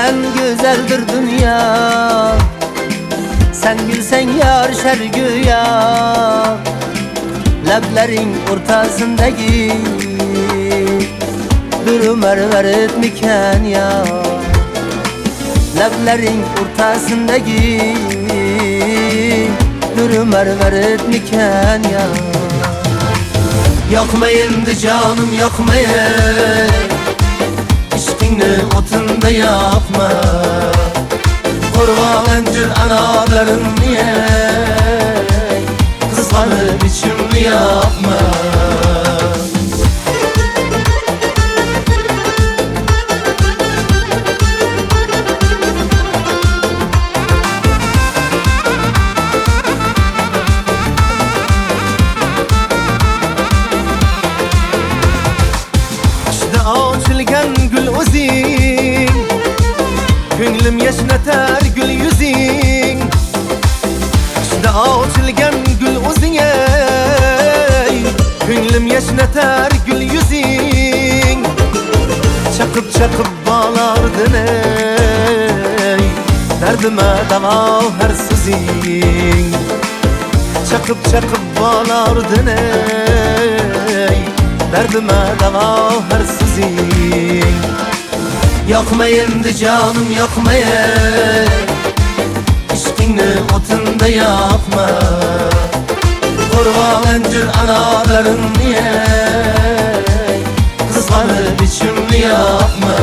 bilen güzeldir dünya. Sen gülsen yar şer güya. Leblerin ortasındaki Dürümer etmiken ya. Leblerin ortasındaki Dürümer etmiken ya. Yakmayındı canım yakmayın, İşkini otunda yapma. Kurbancır anaların niye kıskanıp içimli yapma. Açılgan gül o'zing, ko'nglim yashnatar gül yuzing. Qishda ochilgan gul o'zing, ko'nglim yashnatar gül yuzing. Chaqib bolardin ey, dardima davo har so'zing. Chaqib bolardin ey, derdime dava her sizin. Yakmayındı canım yakmayın, İşkini otunda yapma. Kurbancır anaların niye kıskanıp içimli yapma.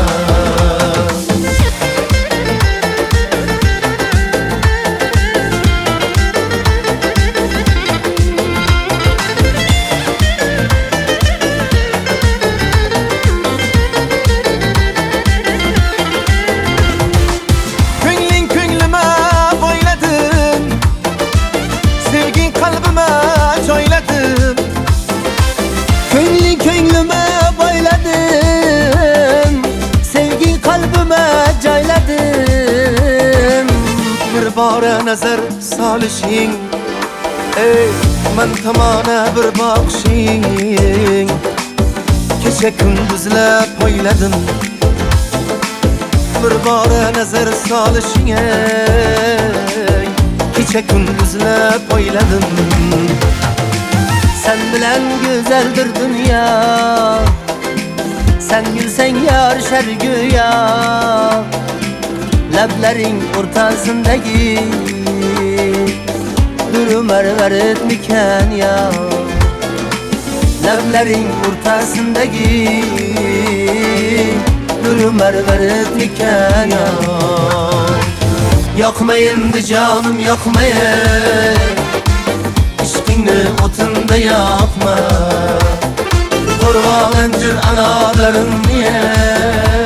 Köynlüme bayladım, sevgi kalbime cayladım. Bir bara nazar salışın, ey men tamana bir bakışın. Keşe gündüzlep oyladım, bir bara nazar salışın, ey keşe gündüzlep oyladım. Sen bilen güzeldir dünya. Sen gülsen yar şer güya. Leblerin ortasındaki Dürümer etmiken ya. Leblerin ortasındaki Dürümer etmiken ya. Yakmayındı canım yakmayın, İşkini otunda yapma. Kurbancır anaların niye